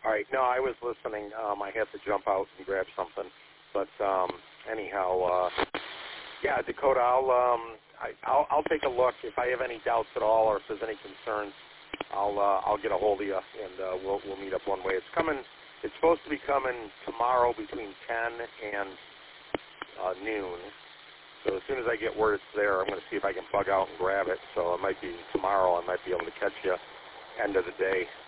All right. No, I was listening. I had to jump out and grab something. But anyhow, yeah, Dakota, I'll take a look. If I have any doubts at all, or if there's any concerns, I'll get a hold of you, and we'll meet up one way. It's coming. It's supposed to be coming tomorrow between 10 and noon. So as soon as I get word it's there, I'm going to see if I can bug out and grab it. So it might be tomorrow. I might be able to catch you end of the day.